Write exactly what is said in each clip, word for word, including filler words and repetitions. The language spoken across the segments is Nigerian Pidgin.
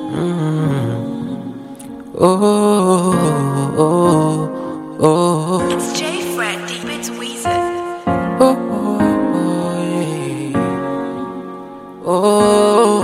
Oh, oh, oh. It's J Fred, deep into Weezer. Oh, oh, yeah. Oh,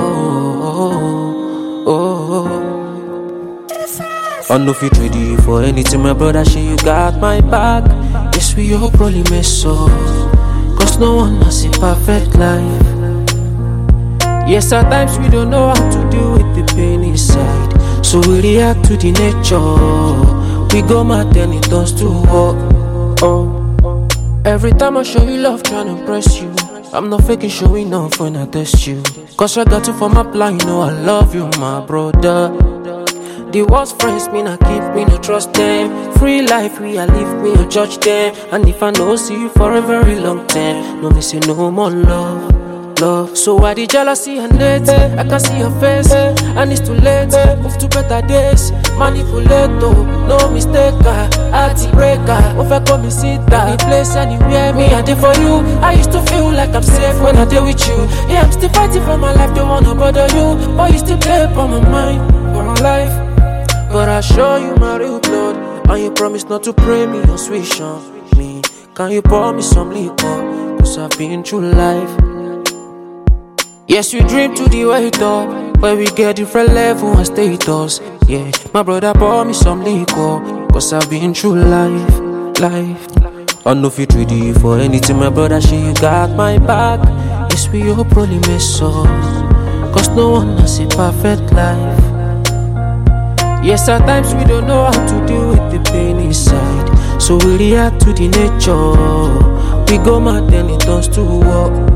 oh, oh. I know fit ready for anything, my brother. She you got my back. Yes, we all probably mess up, cause no one has a perfect life. Yes, at times we don't know how to deal with the pain inside, so we react to the nature. We go mad, then it turns to war. Oh. Every time I show you love, trying to impress you, I'm not faking showing off when I test you, cause I got you for my plan, you know I love you, my brother. The worst friends mean I keep me, no trust them. Free life, we I live me, no judge them. And if I know see you for a very long time, no me say no more love. Love. So why the jealousy and hate? I can see your face, and it's too late. Move to better days. Manipulate, no mistake. Hearty breaker, over come me sit any place, anywhere. Me I did for you. I used to feel like I'm safe when I deal with you. Yeah, I'm still fighting for my life, don't wanna bother you, but you still play upon my mind, for my life. But I show you my real blood, and you promise not to pray me or switch on me. Can you pour me some liquor? Cause I've been through life. Yes, we dream to the way top, where we get different level and status. Yeah, my brother pour me some liquor, cause I've been through life, life. I know fit ready for anything, my brother, she you got my back. Yes, we all probably mess up, cause no one has a perfect life. Yes, at times we don't know how to deal with the pain inside, so we react to the nature. We go mad, then it turns to war.